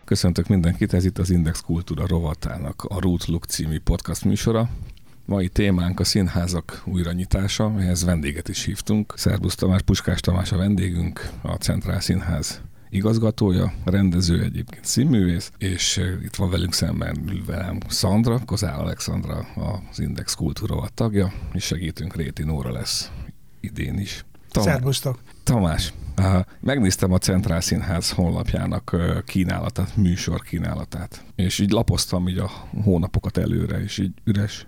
Köszöntök mindenkit, ez itt az Index Kultúra rovatának a Root Look című podcast műsora. Mai témánk a színházak újranyitása, ehhez vendéget is hívtunk. Szerbusz Tamás, Puskás Tamás a vendégünk, a Centrál Színház igazgatója, rendező, egyébként színművész, és itt van velünk szemben velem Szandra, Kozár Alexandra, az Index Kultúra rovat tagja, és segítünk, Réti Nóra lesz idén is. Szerbusztok! Tamás, megnéztem a Centrál Színház honlapjának kínálatát, műsor kínálatát, és így lapoztam így a hónapokat előre, és így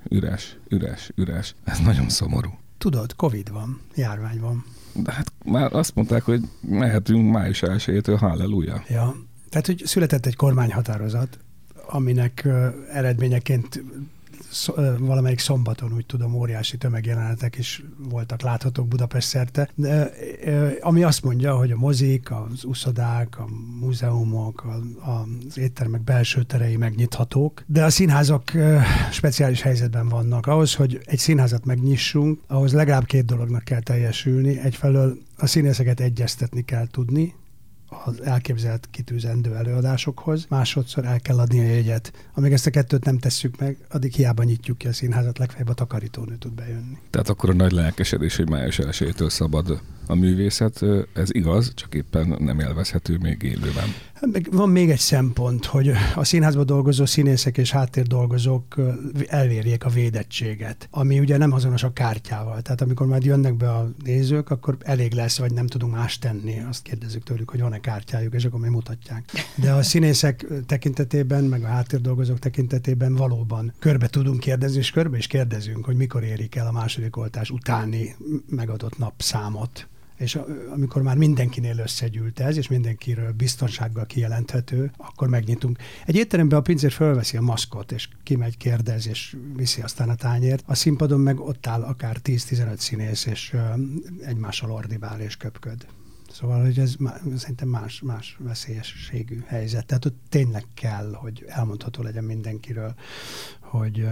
üres. Ez nagyon szomorú. Tudod, Covid van, járvány van. De hát már azt mondták, hogy mehetünk május 1-től, halleluja. Ja, tehát hogy született egy kormányhatározat, aminek eredményeként valamelyik szombaton, úgy tudom, óriási tömegjelenetek is voltak láthatók Budapest szerte, ami azt mondja, hogy a mozik, az uszodák, a múzeumok, az éttermek belső terei megnyithatók, de a színházak speciális helyzetben vannak. Ahhoz, hogy egy színházat megnyissunk, ahhoz legalább 2 dolognak kell teljesülni. Egyfelől a színészeket egyeztetni kell tudni az elképzelt kitűzendő előadásokhoz, másodszor el kell adni a jegyet. Amíg ezt a 2-t nem tesszük meg, addig hiába nyitjuk ki a színházat, legfeljebb a takarítónő tud bejönni. Tehát akkor a nagy lelkesedés, hogy május 1-től szabad a művészet, ez igaz, csak éppen nem élvezhető még élőben. Van még egy szempont, hogy a színházban dolgozó színészek és háttérdolgozók elérjék a védettséget, ami ugye nem azonos a kártyával. Tehát amikor majd jönnek be a nézők, akkor elég lesz, vagy nem tudunk más tenni. Azt kérdezzük tőlük, hogy van-e kártyájuk, és akkor még mutatják. De a színészek tekintetében, meg a háttérdolgozók tekintetében valóban körbe tudunk kérdezni, és körbe is kérdezünk, hogy mikor érik el a második oltás utáni megadott napszámot. És amikor már mindenkinél összegyűlt ez, és mindenkiről biztonsággal kijelenthető, akkor megnyitunk. Egy étteremben a pincér fölveszi a maszkot, és kimegy, kérdez, és viszi aztán a tányért. A színpadon meg ott áll akár 10-15 színész, és egymással ordibál és köpköd. Szóval, hogy ez szerintem más veszélyességű helyzet. Tehát ott tényleg kell, hogy elmondható legyen mindenkiről, hogy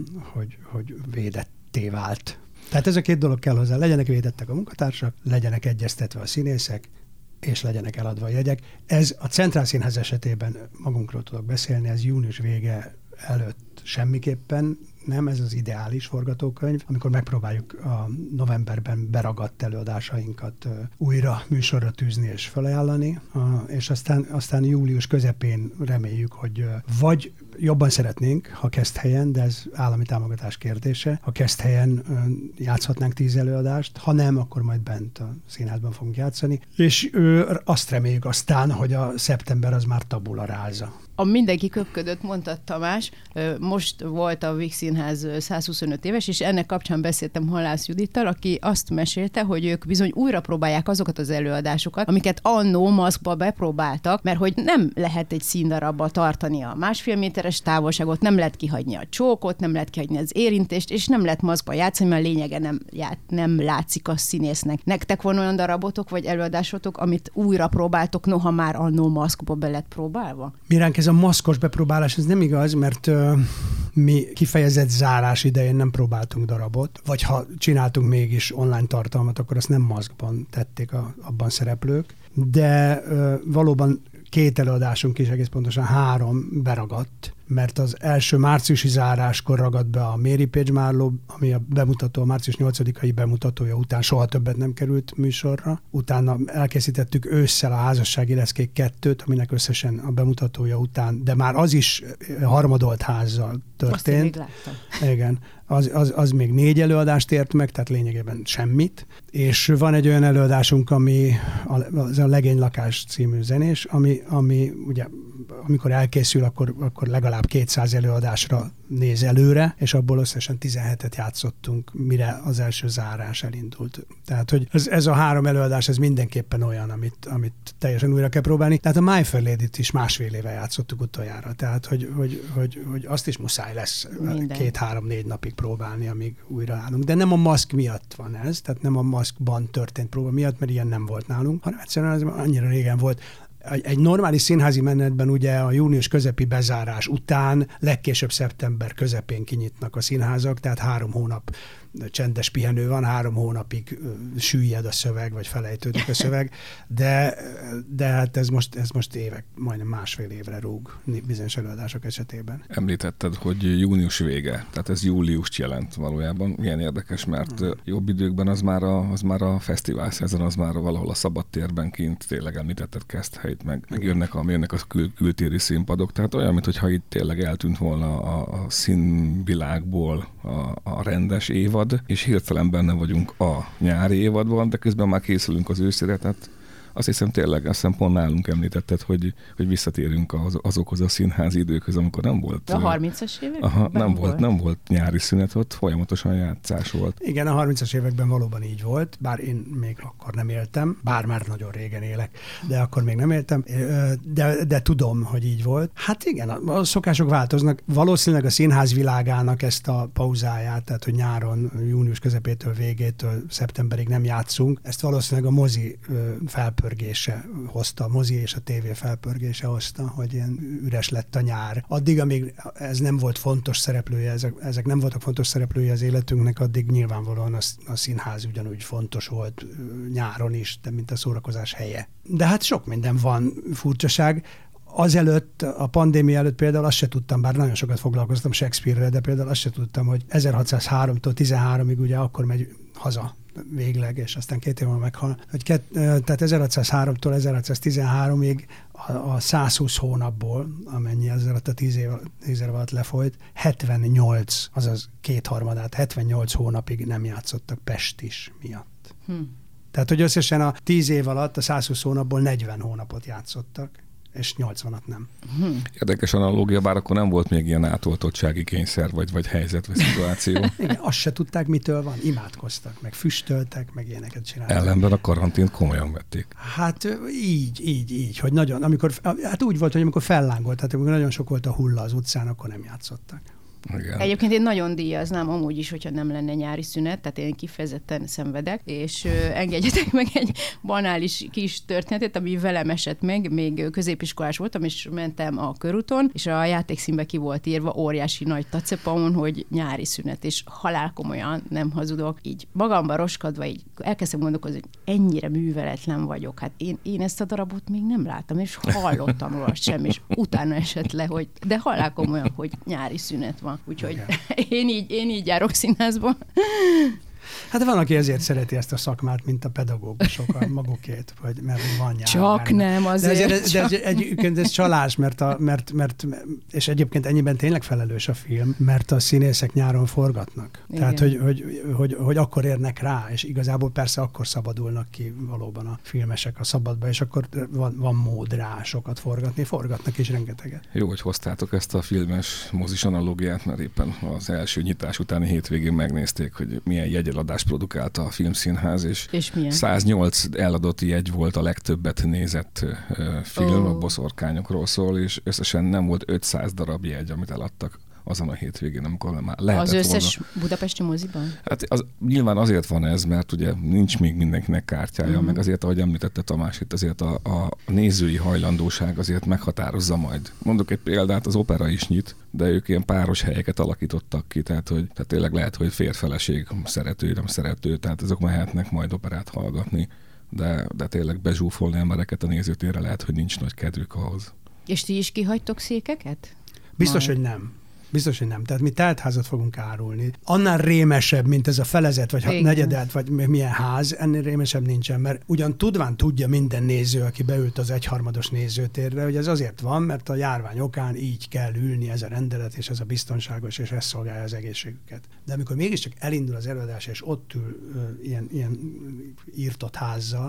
védetté vált. Tehát ez a 2 dolog kell hozzá. Legyenek védettek a munkatársak, legyenek egyeztetve a színészek, és legyenek eladva a jegyek. Ez a Centrál Színház esetében, magunkról tudok beszélni, ez június vége előtt semmiképpen nem, ez az ideális forgatókönyv, amikor megpróbáljuk a novemberben beragadt előadásainkat újra műsorra tűzni és felajánlani, és aztán július közepén reméljük, hogy vagy jobban szeretnénk, ha Keszthelyen, de ez állami támogatás kérdése, ha Keszthelyen játszhatnánk 10 előadást, ha nem, akkor majd bent a színházban fogunk játszani, és azt reméljük aztán, hogy a szeptember az már tabula ráza. A mindenki köpködött, mondta Tamás. Most volt a Víg Színház 125 éves, és ennek kapcsán beszéltem Halász Judittal, aki azt mesélte, hogy ők bizony újra próbálják azokat az előadásokat, amiket annó maszkba bepróbáltak, mert hogy nem lehet egy színdarabba tartani a 1,5 méteres távolságot, nem lehet kihagyni a csókot, nem lehet kihagyni az érintést, és nem lehet maszkba játszani, mert a lényege nem látszik a színésznek. Nektek van olyan darabotok, vagy előadásotok, amit újra próbáltok, noha már annó maszkba be lett próbálva? Miránk, ez a maszkos bepróbálás, ez nem igaz, mert mi kifejezett zárás idején nem próbáltunk darabot, vagy ha csináltunk mégis online tartalmat, akkor azt nem maszkban tették abban szereplők, de valóban 2 előadásunk is, egész pontosan 3 beragadt, mert az első márciusi záráskor ragadt be a Mary Page Marlowe, ami a bemutató, a március 8-ai bemutatója után soha többet nem került műsorra. Utána elkészítettük ősszel a Házassági Leszkék 2-t, aminek összesen a bemutatója után, de már az is harmadolt házzal történt. Azt még igen. Az még 4 előadást ért meg, tehát lényegében semmit. És van egy olyan előadásunk, ami az a Legénylakás című zenés, ami ugye amikor elkészül, akkor legalább 200 előadásra néz előre, és abból összesen 17-et játszottunk, mire az első zárás elindult. Tehát, hogy ez a 3 előadás, ez mindenképpen olyan, amit teljesen újra kell próbálni. Tehát a My Fair Lady-t is 1,5 éve játszottuk utoljára. Tehát, hogy azt is muszáj lesz 2-3-4 napig próbálni, amíg újra állunk. De nem a maszk miatt van ez, tehát nem a maszkban történt próba miatt, mert ilyen nem volt nálunk, hanem egyszerűen ez annyira régen volt. Egy normális színházi menetben ugye a június közepi bezárás után legkésőbb szeptember közepén kinyitnak a színházak, tehát 3 hónap csendes pihenő van, 3 hónapig süllyed a szöveg, vagy felejtődik a szöveg, de hát ez most évek, majdnem másfél évre rúg bizonyos előadások esetében. Említetted, hogy június vége, tehát ez júliust jelent valójában. Milyen érdekes, mert jobb időkben az már a fesztivál szezon, az már valahol a szabadtérben kint, tényleg említetted Keszthelyt, meg jönnek a kültéri színpadok, tehát olyan, mintha itt tényleg eltűnt volna a színvilágból a rendes évad, és hirtelen benne vagyunk a nyári évadban, de közben már készülünk az őszire, tehát azt hiszem tényleg, pont nálunk említetted, hogy visszatérünk azokhoz a színházi időkhöz, amikor nem volt... A 30-as évek? Aha, nem volt nyári szünet, ott folyamatosan játszás volt. Igen, a 30-as években valóban így volt, bár én még akkor nem éltem, bár már nagyon régen élek, de akkor még nem éltem, de tudom, hogy így volt. Hát igen, a szokások változnak. Valószínűleg a színház világának ezt a pauzáját, tehát hogy nyáron, június közepétől végétől szeptemberig nem játszunk, ezt valószínűleg a mozi felpörgése hozta, a mozi és a tévé felpörgése hozta, hogy ilyen üres lett a nyár. Addig, amíg ez nem volt fontos szereplője, ezek nem voltak fontos szereplője az életünknek, addig nyilvánvalóan a színház ugyanúgy fontos volt nyáron is, de mint a szórakozás helye. De hát sok minden van furcsaság. Azelőtt, a pandémia előtt például azt se tudtam, bár nagyon sokat foglalkoztam Shakespeare-rel, de például azt se tudtam, hogy 1603-tól 13-ig ugye akkor megy haza végleg, és aztán 2 év múlva meghal. Tehát 1603-tól 1613-ig a 120 hónapból, amennyi az alatt a 10 év alatt lefolyt, 78, azaz 2/3, 78 hónapig nem játszottak Pest is miatt. Tehát, hogy összesen a 10 év alatt a 120 hónapból 40 hónapot játszottak, és 80-at nem. Érdekes analógia, bár akkor nem volt még ilyen átoltottsági kényszer, vagy helyzet, vagy szituáció. Igen, azt se tudták, mitől van. Imádkoztak, meg füstöltek, meg ilyeneket csináltak. Ellenben a karantént komolyan vették. Hát így, hogy nagyon, hát úgy volt, hogy amikor fellángolt, tehát amikor nagyon sok volt a hulla az utcán, akkor nem játszottak. Igen. Egyébként én nagyon díjaznám amúgy is, hogyha nem lenne nyári szünet, tehát én kifejezetten szenvedek, és engedjetek meg egy banális kis történetet, ami velem esett meg, még középiskolás voltam, és mentem a körúton, és a játékszínbe ki volt írva óriási nagy tacepamon, hogy nyári szünet, és halálkomolyan, nem hazudok, így magamba roskadva, így elkezdtem gondolkozni, hogy ennyire műveletlen vagyok. Hát én ezt a darabot még nem láttam, és hallottam róla sem, és utána esett le, hogy de halálkomolyan, hogy nyári szünet van. Úgyhogy én így járok színházba. Hát van, aki ezért szereti ezt a szakmát, mint a pedagógusok a magukét, vagy mert van nyár. Csak benne. Nem azért. De egyébként ez csalás, mert és egyébként ennyiben tényleg felelős a film, mert a színészek nyáron forgatnak. Igen. Tehát, hogy akkor érnek rá, és igazából persze akkor szabadulnak ki valóban a filmesek a szabadba, és akkor van mód rá sokat forgatni. Forgatnak is rengeteget. Jó, hogy hoztátok ezt a filmes mozis analógiát, mert éppen az első nyitás utáni hétvégén megnézték, hogy milyen jegyeladást produkálta a Filmszínház, és 108 eladott jegy volt a legtöbbet nézett film, a Boszorkányokról szól, és összesen nem volt 500 darab jegy, amit eladtak azon a hétvégén, amikor már lehetett volna. Az összes budapesti moziban? Hát nyilván azért van ez, mert ugye nincs még mindenkinek kártyája, meg azért, ahogy említette Tamás, itt azért a nézői hajlandóság azért meghatározza majd. Mondok egy példát, az opera is nyit, de ők ilyen páros helyeket alakítottak ki, tehát tényleg lehet, hogy férfeleség, szerető, nem szerető, tehát azok mehetnek majd operát hallgatni, de tényleg bezsúfolni embereket a nézőtérre lehet, hogy nincs nagy kedvük ahhoz. És ti is kihagytok székeket? Biztos, hogy nem. Biztos, hogy nem. Tehát mi teltházat fogunk árulni. Annál rémesebb, mint ez a felezet, vagy negyedet, vagy milyen ház, ennél rémesebb nincsen, mert ugyan tudja minden néző, aki beült az 1/3 nézőtérre, hogy ez azért van, mert a járvány okán így kell ülni, ez a rendelet, és ez a biztonságos, és ez szolgálja az egészségüket. De amikor mégiscsak elindul az előadás, és ott ül ilyen írtott házzal,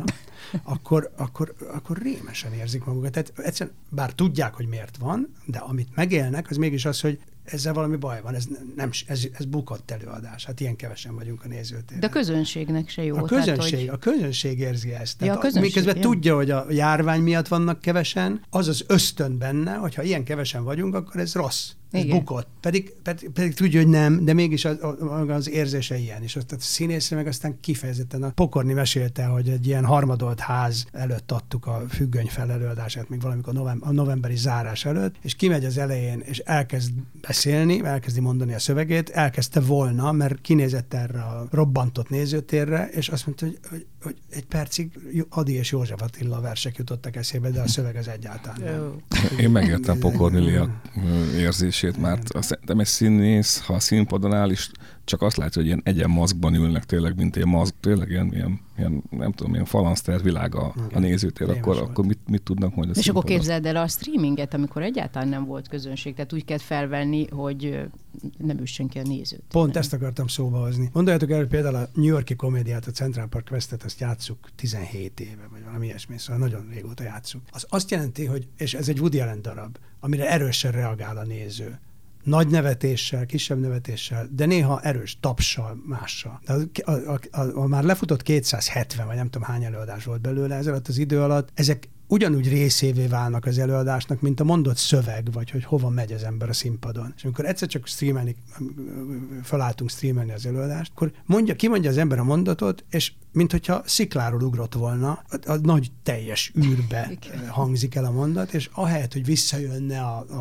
akkor rémesen érzik magukat. Tehát egyszerűen, bár tudják, hogy miért van, de amit megélnek, az mégis az, hogy ezzel valami baj van, ez bukott előadás. Hát ilyen kevesen vagyunk a nézőtéren. De a közönségnek se jó. A közönség érzi ezt. Miközben tudja, hogy a járvány miatt vannak kevesen, az ösztön benne, hogyha ilyen kevesen vagyunk, akkor ez rossz. Ez bukott. Pedig tudja, hogy nem, de mégis az érzése ilyen is. Tehát a színészre meg aztán kifejezetten a Pokorni mesélte, hogy egy ilyen harmadolt ház előtt adtuk a Függöny felelőadását, még valamikor a novemberi zárás előtt, és kimegy az elején, és elkezd beszélni, elkezdi mondani a szövegét, elkezdte volna, mert kinézett erre a robbantott nézőtérre, és azt mondta, hogy egy percig Ady és József Attila versek jutottak eszébe, de a szöveg az egyáltalán nem. Én megértem Pokorni Lia érzését, mert szerintem egy színész, ha a színpadon áll, és csak azt látja, hogy ilyen egyenmaszkban ülnek tényleg, mint ilyen maszk, tényleg ilyen nem tudom, ilyen falanszter világ a nézőtér, akkor mit tudnak majd a és színpadon? akkor képzeld el a streaminget, amikor egyáltalán nem volt közönség, tehát úgy kell felvenni, hogy nem üssön ki a nézőt. Pont ezt akartam szóba hozni. Gondoljatok el, hogy például a New York-i komédiát, a Central Park Westet, azt játsszuk 17 éve, vagy valami ilyesmi, szóval nagyon régóta játsszuk. Az azt jelenti, hogy, és ez egy Woody Allen darab, amire erősen reagál a néző. Nagy nevetéssel, kisebb nevetéssel, de néha erős tapssal, mással. De már lefutott 270, vagy nem tudom hány előadás volt belőle ez alatt az idő alatt, ezek ugyanúgy részévé válnak az előadásnak, mint a mondott szöveg, vagy hogy hova megy az ember a színpadon. És amikor egyszer csak felálltunk streamelni az előadást, akkor kimondja az ember a mondatot, és minthogyha szikláról ugrott volna, a nagy teljes űrbe hangzik el a mondat, és ahelyett, hogy visszajönne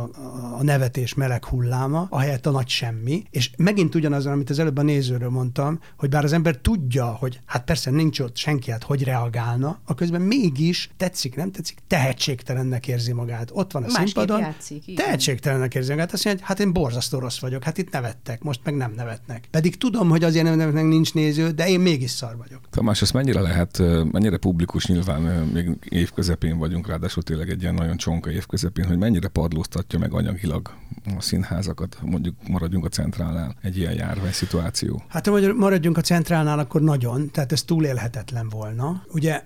a nevetés meleg hulláma, ahelyett a nagy semmi, és megint ugyanazon, amit az előbb a nézőről mondtam, hogy bár az ember tudja, hogy hát persze nincs ott senki, hát hogy reagálna, aközben mégis tetszik, nem tetszik, tehetségtelennek érzi magát. Ott van a színpadon, tehetségtelennek érzi magát, azt mondja, hogy hát én borzasztó rossz vagyok, hát itt nevettek, most meg nem nevetnek. Pedig tudom, hogy azért nem nevetnek, nincs néző, de én mégis szar vagyok. Tamás, ez mennyire publikus, nyilván még évközepén vagyunk, ráadásul tényleg egy ilyen nagyon csonka évközepén, hogy mennyire padlóztatja meg anyagilag a színházakat, mondjuk maradjunk a Centrálnál, egy ilyen járványszituáció? Hát ha maradjunk a Centrálnál, akkor nagyon, tehát ez túlélhetetlen volna. Ugye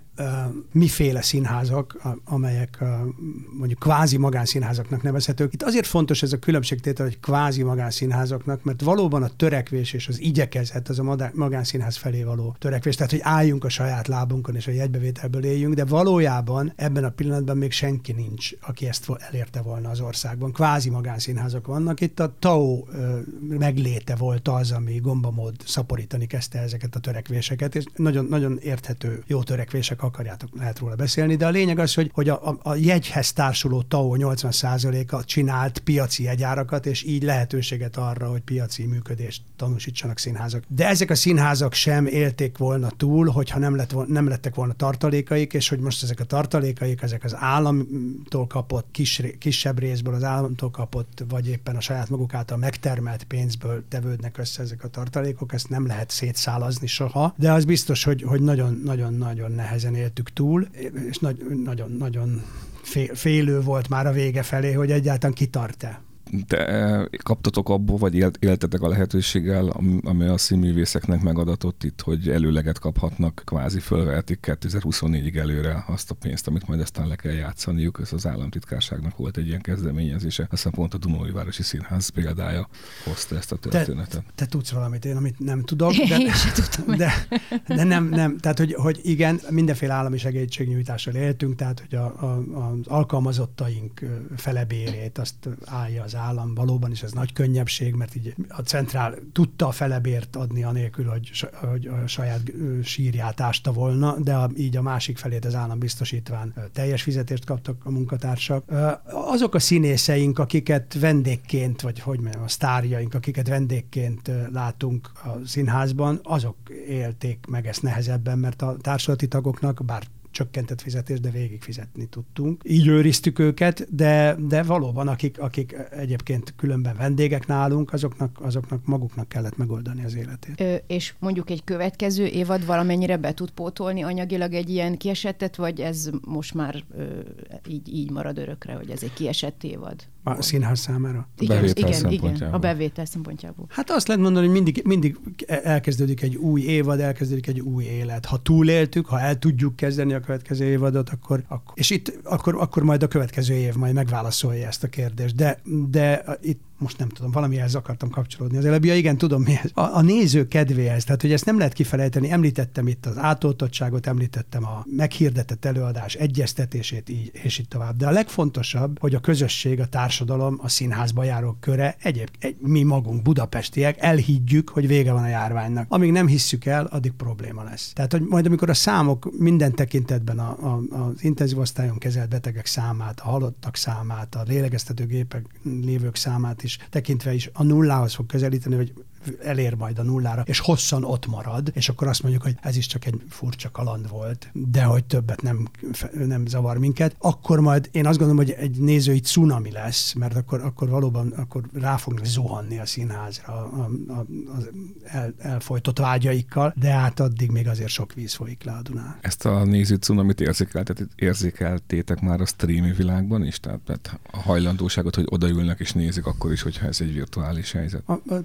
miféle színházak, amelyek mondjuk kvázi magánszínházaknak nevezhetők. Itt azért fontos ez a különbségtétel, hogy kvázi magánszínházaknak, mert valóban a törekvés és az igyekezet az a magánszínház felé való törekvés, tehát hogy álljunk a saját lábunkon és a jegybevételből éljünk, de valójában ebben a pillanatban még senki nincs, aki ezt elérte volna az országban. Kvázi magánszínházak vannak. Itt a TAO megléte volt az, ami gombamód szaporítani kezdte ezeket a törekvéseket, és nagyon, nagyon érthető jó törekvések lehet róla beszélni, de a lényeg az, hogy a jegyhez társuló TAO 80%-a csinált piaci jegyárakat, és így lehetőséget arra, hogy piaci működést tanúsítsanak színházak. De ezek a színházak sem élték volna túl, hogyha nem lettek volna tartalékaik, és hogy most ezek a tartalékaik, ezek az államtól kapott, kisebb részből az államtól kapott, vagy éppen a saját maguk által megtermelt pénzből tevődnek össze ezek a tartalékok, ezt nem lehet szétszálazni soha, de az biztos, hogy nagyon nehezen éltük túl, és nagyon félő volt már a vége felé, hogy egyáltalán kitart-e. De kaptatok abból, vagy éltetek a lehetőséggel, ami a színművészeknek megadatott itt, hogy előleget kaphatnak, kvázi fölvehetik 2024-ig előre azt a pénzt, amit majd aztán le kell játszaniuk. Ez az államtitkárságnak volt egy ilyen kezdeményezése. Aztán pont a Dunaújvárosi Színház példája hozta ezt a történetet. Te tudsz valamit, én amit nem tudok. Én sem tudom. De nem. Tehát, hogy igen, mindenféle állami segítségnyújtással éltünk, tehát, hogy az alkalmazottaink felebérét azt állja az állam, valóban is ez nagy könnyebbség, mert így a Centrál tudta a felebért adni anélkül, hogy a saját sírját ásta volna, de így a másik felét az állam biztosítván teljes fizetést kaptak a munkatársak. Azok a színészeink, akiket vendégként, vagy hogy mondjam, a sztárjaink, akiket vendégként látunk a színházban, azok élték meg ezt nehezebben, mert a társulati tagoknak, bár csökkentett fizetést, de végig fizetni tudtunk. Így őriztük őket, de valóban, akik egyébként különben vendégek nálunk, azoknak maguknak kellett megoldani az életét. És mondjuk egy következő évad valamennyire be tud pótolni anyagilag egy ilyen kiesettet, vagy ez most már így marad örökre, hogy ez egy kiesett évad? A színház számára? Igen, a bevétel szempontjából. Hát azt lehet mondani, hogy mindig elkezdődik egy új évad, elkezdődik egy új élet. Ha túléltük, ha el tudjuk kezdeni a következő évadot, akkor majd a következő év majd megválaszolja ezt a kérdést. De itt most nem tudom, valamihez akartam kapcsolódni. Az előbbi, igen, tudom mi ez. A néző kedvéhez, tehát hogy ezt nem lehet kifelejteni. Említettem itt az átoltottságot, említettem a meghirdetett előadás egyeztetését, így, és így tovább. De a legfontosabb, hogy a közösség, a társadalom, a színházba járók köre, mi magunk, budapestiek elhiggyük, hogy vége van a járványnak. Amíg nem hisszük el, addig probléma lesz. Tehát, hogy majd amikor a számok minden tekintetben az intenzív osztályon kezelt betegek számát, a halottak számát, a lélegeztetőgépek lévők számát is tekintve is a nullához fog közelíteni, hogy elér majd a nullára, és hosszan ott marad, és akkor azt mondjuk, hogy ez is csak egy furcsa kaland volt, de hogy többet nem zavar minket, akkor majd én azt gondolom, hogy egy nézői cunami lesz, mert akkor valóban rá fognak zuhanni a színházra az elfojtott vágyaikkal, de hát addig még azért sok víz folyik le a Dunán. Ezt a néző cunamit érzékeltétek már a streaming világban is? Tehát a hajlandóságot, hogy odaülnek és nézik akkor is, hogyha ez egy virtuális helyzet?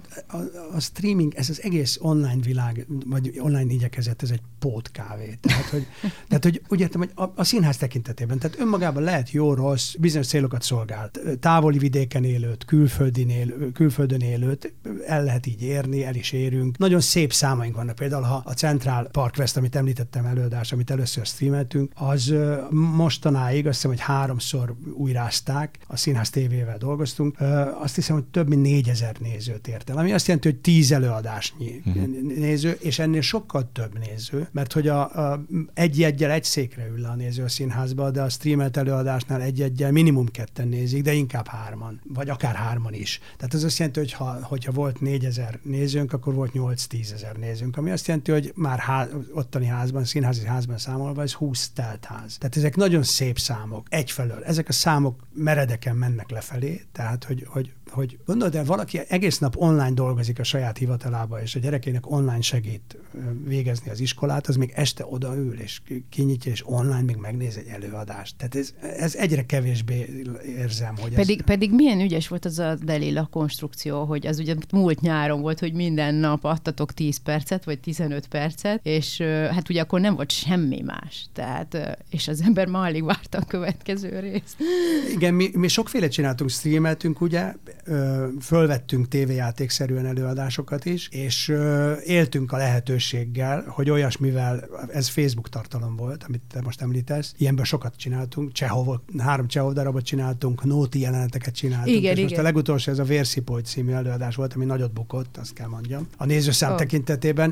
A streaming, ez az egész online világ, vagy online igyekezet, ez egy pótkávé. Tehát, hogy úgy értem, hogy a színház tekintetében, tehát önmagában lehet jó-rossz, bizonyos célokat szolgál. Távoli vidéken élőt, külföldön élőt el lehet így érni, el is érünk. Nagyon szép számaink vannak. Például, ha a Central Park West, amit említettem előadás, amit először streameltünk, az mostanáig azt hiszem, hogy 3-szor újrázták, a Színház TV-vel dolgoztunk, azt hiszem, hogy több mint 4000 nézőt ért el, ami azt jelenti, hogy 10 előadásnyi néző, és ennél sokkal több néző, mert hogy egy-egyel egy székre ül le a néző a színházba, de a streamelt előadásnál egy-egyel minimum 2-en nézik, de inkább 3-an, vagy akár 3-an is. Tehát ez azt jelenti, hogyha volt 4000 nézőnk, akkor volt 8-10 ezer nézőnk, ami azt jelenti, hogy már ottani házban, színházi házban számolva, ez 20 telt ház. Tehát ezek nagyon szép számok. Egyfelől. Ezek a számok meredeken mennek lefelé, tehát hogy gondolod el, valaki egész nap online dolgozik a saját hivatalába, és a gyerekének online segít végezni az iskolát, az még este odaül, és kinyitja, és online még megnéz egy előadást. Tehát ez egyre kevésbé érzem, hogy Pedig milyen ügyes volt az a Delila konstrukció, hogy az ugye múlt nyáron volt, hogy minden nap adtatok 10 percet, vagy 15 percet, és hát ugye akkor nem volt semmi más. Tehát, és az ember már alig várta a következő részt. Igen, mi sokféle csináltunk, streameltünk, ugye, fölvettünk tévéjátékszerűen előadásokat is, és éltünk a lehetőséggel, hogy olyasmivel, ez Facebook tartalom volt, amit te most említesz, ilyenből sokat csináltunk, 3 Csehov darabot csináltunk, Nóti jeleneteket csináltunk, és most a legutolsó ez a Vérszipoly című előadás volt, ami nagyot bukott, azt kell mondjam. A nézőszám tekintetében,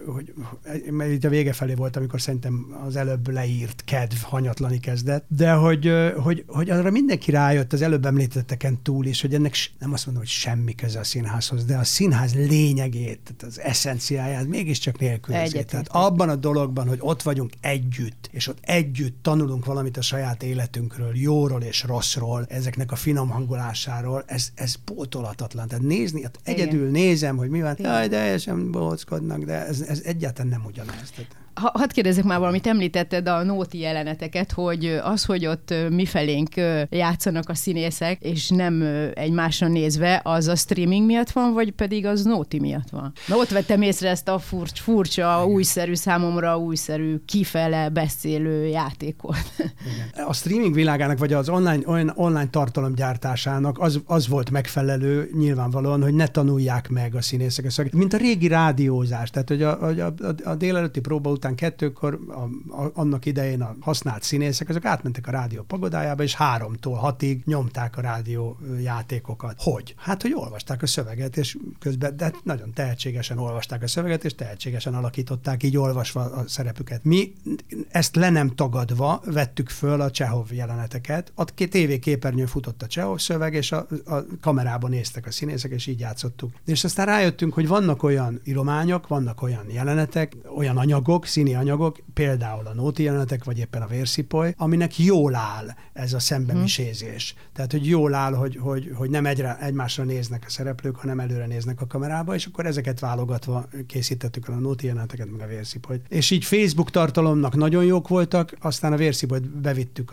mert itt a vége felé volt, amikor szerintem az előbb leírt kedv hanyatlani kezdett, de hogy arra mindenki rájött az előbb említetteken túl is, hogy ennek nem azt mondom, hogy semmi köze a színházhoz, de a színház lényegét, tehát az eszenciáját mégiscsak nélkülözi. Tehát abban a dologban, hogy ott vagyunk együtt, és ott együtt tanulunk valamit a saját életünkről, jóról és rosszról, ezeknek a finom hangolásáról, ez pótolhatatlan. Tehát nézni, hát egyedül nézem, hogy mi van, jaj, de teljesen bóckodnak, de ez egyáltalán nem ugyanaz. Hadd kérdezzek már valamit, említetted a Nóti jeleneteket, hogy az, hogy ott mifelénk játszanak a színészek, és nem egymásra nézve, az a streaming miatt van, vagy pedig az Nóti miatt van? Na ott vettem észre ezt a furcsa, újszerű, számomra újszerű, kifele beszélő játékot. Igen. A streaming világának, vagy az online tartalomgyártásának az volt megfelelő nyilvánvalóan, hogy ne tanulják meg a színészek. Mint a régi rádiózás, tehát hogy a délelőtti próba után 2-kor annak idején a használt színészek, azok átmentek a rádió pagodájába, és 3-tól 6-ig nyomták a rádió játékokat. Hogy? Hát, hogy olvasták a szöveget, és közben, de nagyon tehetségesen olvasták a szöveget, és tehetségesen alakították, így olvasva a szerepüket. Mi ezt le nem tagadva vettük föl a Csehov jeleneteket. A tévéképernyőn futott a Csehov szöveg, és a kamerában néztek a színészek, és így játszottuk. És aztán rájöttünk, hogy vannak olyan írományok, vannak olyan jelenetek, olyan anyagok, színi anyagok, például a Nóti jelenetek, vagy éppen a Vérszipoly, aminek jól áll ez a szembemisézés. Tehát, hogy jól áll, hogy nem egymásra néznek a szereplők, hanem előre néznek a kamerába, és akkor ezeket válogatva készítettük el a Nóti jeleneteket, meg a Vérszipolyt. És így Facebook tartalomnak nagyon jók voltak, aztán a Vérszipolyt bevittük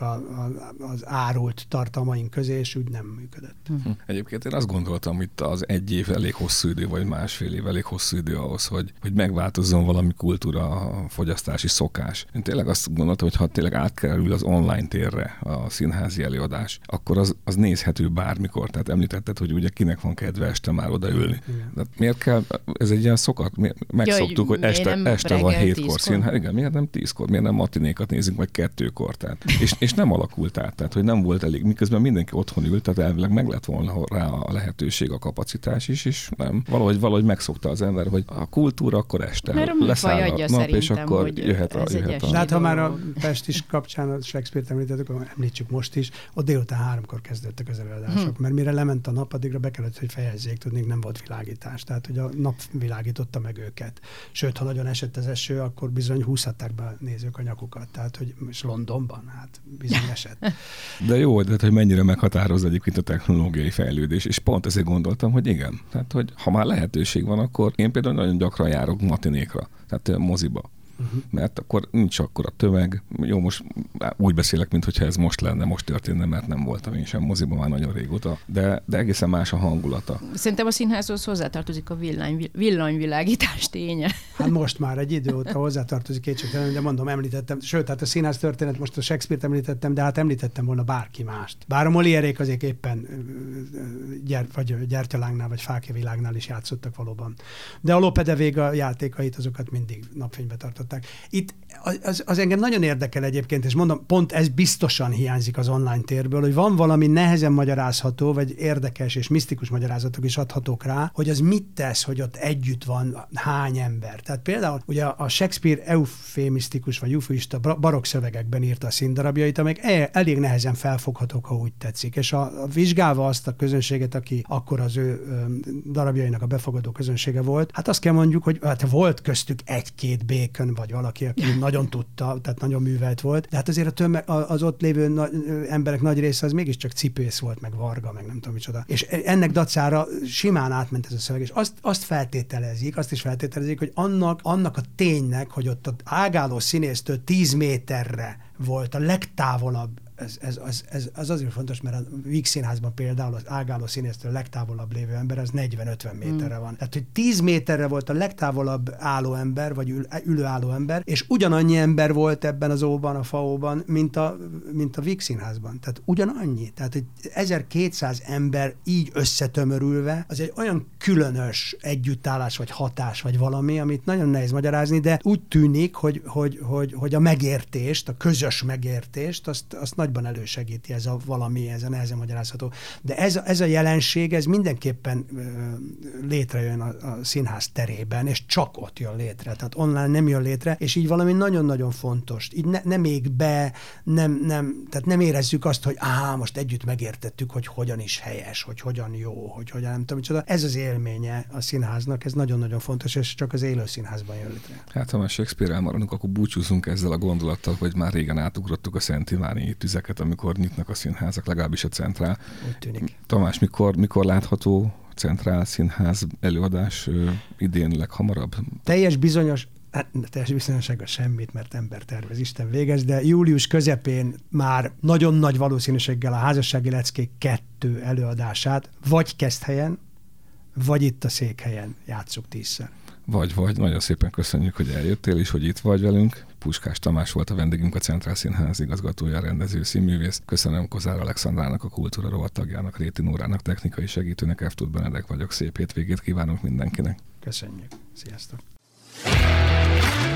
az árult tartalmaink közé, és úgy nem működött. Egyébként én azt gondoltam, itt az 1 év elég hosszú idő, vagy másfél év elég hosszú idő ahhoz, hogy megváltozzon valami kultúra a fogyasztási szokás. Én tényleg azt gondoltam, hogy ha tényleg átkerül az online térre a színházi előadás, akkor az nézhető bármikor. Tehát említetted, hogy ugye kinek van kedve este már odaülni. De miért kell, ez egy ilyen szokat, megszoktuk, hogy este van 7-kor színház. Igen, miért nem 10-kor, miért nem matinékat nézünk, vagy 2-kor. Tehát. És nem alakult át, tehát hogy nem volt elég. Miközben mindenki otthon ült, tehát elvileg meg lett volna rá a lehetőség, a kapacitás is, és nem. Valahogy megszokta az ember, hogy a kultúra akkor este leszáll a nap, és akkor jöhet a... De hát ha már a Pest is kapcsán a Shakespeare-t említettük, említsük most is, ott délután 3-kor kezdődtek az előadások, mert mire lement a nap, addigra be kellett, hogy fejezzék, tudnék, nem volt világítás. Tehát, hogy a nap világította meg őket. Sőt, ha nagyon esett az eső, akkor bizony húzhatták be a nézők a nyakukat. Tehát, hogy és Londonban, hát bizony esett. De jó, de hogy mennyire meghatároz egyébként a technológiai fejlődés, és pont ezért gondoltam, hogy igen. Tehát, hogy ha már lehetőség van, akkor én például nagyon gyakran járok matinékra, tehát moziba. Mert akkor nincs akkora tömeg. Jó, most úgy beszélek, mintha ez most lenne, most történne, mert nem voltam én sem moziban már nagyon régóta, de egészen más a hangulata. Szerintem a színházhoz hozzátartozik a villanyvilágítás ténye. Hát most már egy idő óta hozzátartozik kétségtelenül, de mondom, említettem, sőt, hát a színház történet, most a Shakespeare-t említettem, de hát említettem volna bárki mást. Bár a Molière-ék azért éppen vagy Gyertyalángnál, vagy Fákjavilágnál is játszottak valóban. De a Lope de Vega játékait, azokat mindig napfénybe tartották. Itt az engem nagyon érdekel egyébként, és mondom, pont ez biztosan hiányzik az online térből, hogy van valami nehezen magyarázható, vagy érdekes és misztikus magyarázatok is adhatók rá, hogy az mit tesz, hogy ott együtt van hány ember. Tehát például ugye a Shakespeare eufémisztikus vagy eufemista barokk szövegekben írta a színdarabjait, amelyek elég nehezen felfoghatók, ha úgy tetszik. És vizsgálva azt a közönséget, aki akkor az ő darabjainak a befogadó közönsége volt, hát azt kell mondjuk, hogy hát volt köztük egy-két Bacon, vagy valaki, aki nagyon tudta, tehát nagyon művelt volt, de hát azért az ott lévő emberek nagy része az mégiscsak cipész volt, meg varga, meg nem tudom micsoda. És ennek dacára simán átment ez a szöveg, és azt is feltételezik, hogy annak a ténynek, hogy ott az ágáló színésztől 10 méterre volt a legtávolabb, ez azért fontos, mert a Víg Színházban például az ágáló színésztől legtávolabb lévő ember, az 40-50 méterre van. Tehát, hogy 10 méterre volt a legtávolabb álló ember, vagy ülő álló ember, és ugyanannyi ember volt ebben az óban, a FAO-ban, mint a Víg Színházban. Tehát ugyanannyi. Tehát, hogy 1200 ember így összetömörülve, az egy olyan különös együttállás, vagy hatás, vagy valami, amit nagyon nehéz magyarázni, de úgy tűnik, hogy a megértést, a közös megértést, azt nagyban elősegíti ez a valami, ez a nehezen magyarázható. De ez a jelenség, ez mindenképpen létrejön a színház terében, és csak ott jön létre. Tehát online nem jön létre, és így valami nagyon-nagyon fontos. Így nem ég be, tehát nem érezzük azt, hogy most együtt megértettük, hogy hogyan is helyes, hogy hogyan jó, hogy hogyan nem tudom micsoda. Ez az élménye a színháznak, ez nagyon-nagyon fontos, és csak az élő színházban jön létre. Hát ha már Shakespeare elmaradunk, akkor búcsúzunk ezzel a gondolattal, hogy már régen átugrottuk a Szent Iványi tüzeket, amikor nyitnak a színházak, legalábbis a Centrál. Úgy tűnik. Tamás, mikor látható Centrál Színház előadás idén leghamarabb? Teljes bizonyossággal semmit, mert ember tervez, Isten végez, de július közepén már nagyon nagy valószínűséggel a Házassági Leckék 2 előadását vagy Keszthelyen, vagy itt a Székhelyen játsszuk 10-szer. Vagy. Nagyon szépen köszönjük, hogy eljöttél, és hogy itt vagy velünk. Puskás Tamás volt a vendégünk, a Centrál Színház igazgatója, rendező, színművész. Köszönöm Kozár Alexandrának, a Kultúra rovat tagjának, Réti Nórának, technikai segítőnek, F. Tud Benedek vagyok. Szép hétvégét kívánunk mindenkinek. Köszönjük. Sziasztok.